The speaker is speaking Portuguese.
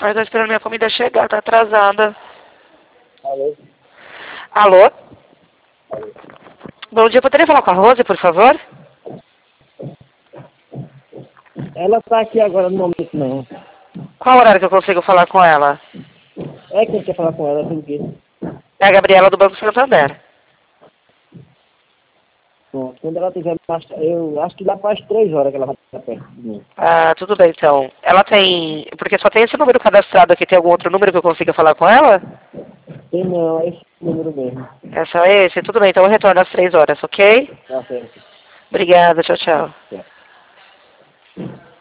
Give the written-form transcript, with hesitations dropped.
Eu tô esperando minha comida chegar, tá atrasada. Alô? Alô? Bom dia, poderia falar com a Rose, por favor? Ela tá aqui agora no momento, não. Qual horário que eu consigo falar com ela? É quem quer falar com ela, tem que... É a Gabriela do Banco Santander. Bom, quando ela tiver mais... Eu acho que dá para as 3 horas que ela vai estar perto de mim. Ah, tudo bem então. Ela tem... Porque só tem esse número cadastrado aqui. Tem algum outro número que eu consiga falar com ela? Tem não, é esse número mesmo. É só esse? Tudo bem, então eu retorno às 3 horas, ok? Tá certo. Obrigada, tchau, tchau. Certo.